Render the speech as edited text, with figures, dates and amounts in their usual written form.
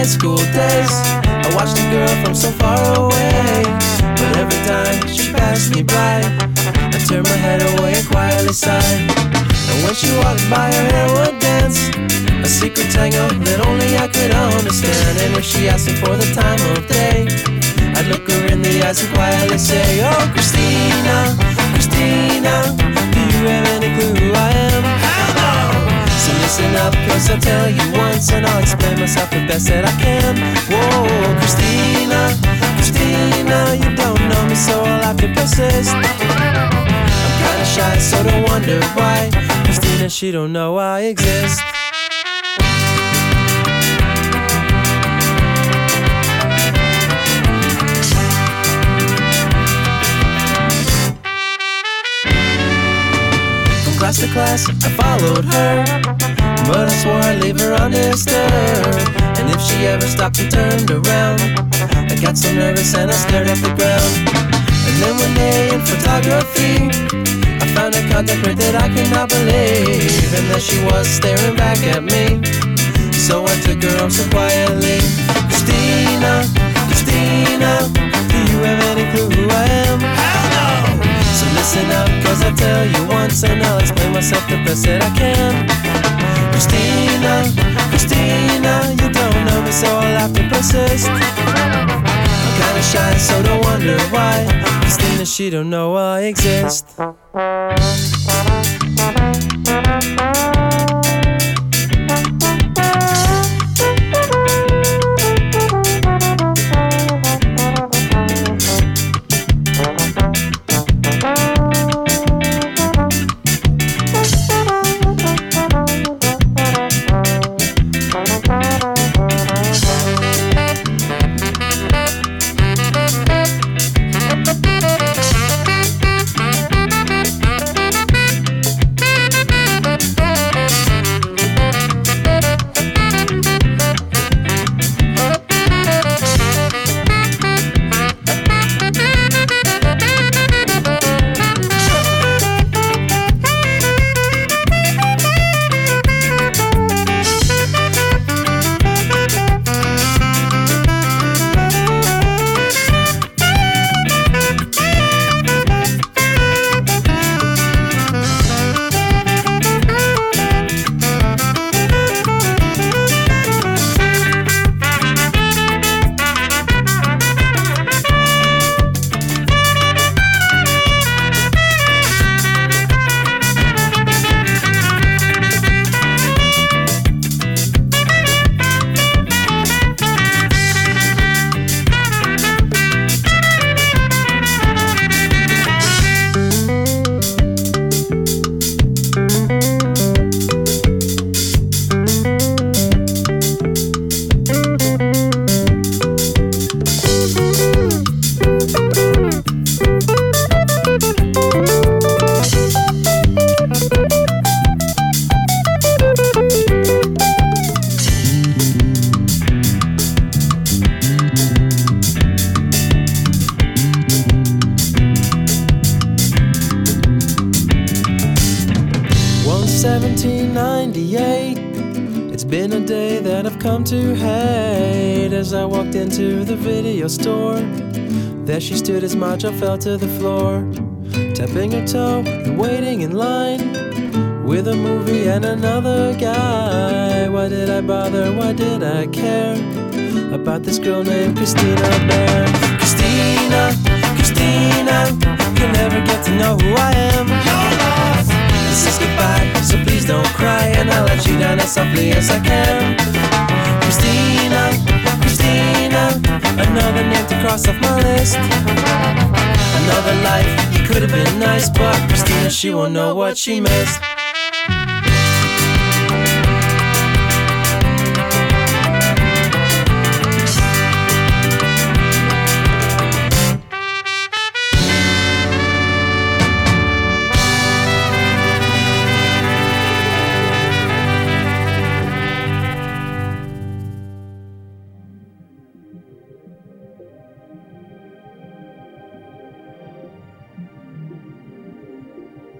high school days. I watched a girl from so far away, but every time she passed me by, I turned my head away and quietly sighed. And when she walked by, her hair would dance, a secret tango that only I could understand. And if she asked me for the time of day, I'd look her in the eyes and quietly say, oh, Christina, Christina, do you have any clue who I am? Hell no! So listen up, cause I'll tell you once, and I'll explain myself the best that I can. Whoa, Christina, Christina, you don't know me, so I'll have to persist. I'm kinda shy, so don't wonder why Christina, she don't know I exist. Class to class, I followed her, but I swore I'd leave her undisturbed. And if she ever stopped and turned around, I got so nervous and I stared at the ground. And then one day in photography, I found a contact rate that I could not believe, and that she was staring back at me. So I took her home so quietly. Christina, Christina, do you have any clue who I am? Hell no! So listen up, cause I'll tell you once, and I'll explain myself the best that I can. Christina, Christina, you don't know me, so I'll have to persist. I'm kinda shy, so don't wonder why Christina, she don't know I exist. It's been a day that I've come to hate. As I walked into the video store, there she stood as my jaw fell to the floor, tapping her toe and waiting in line with a movie and another guy. Why did I bother? Why did I care about this girl named Christina Bear? Christina, Christina, you'll never get to know who I am. This is goodbye, so please don't cry, and I'll let you down as softly as I can. Christina, Christina, another name to cross off my list. Another life, it could have been nice, but Christina, she won't know what she missed.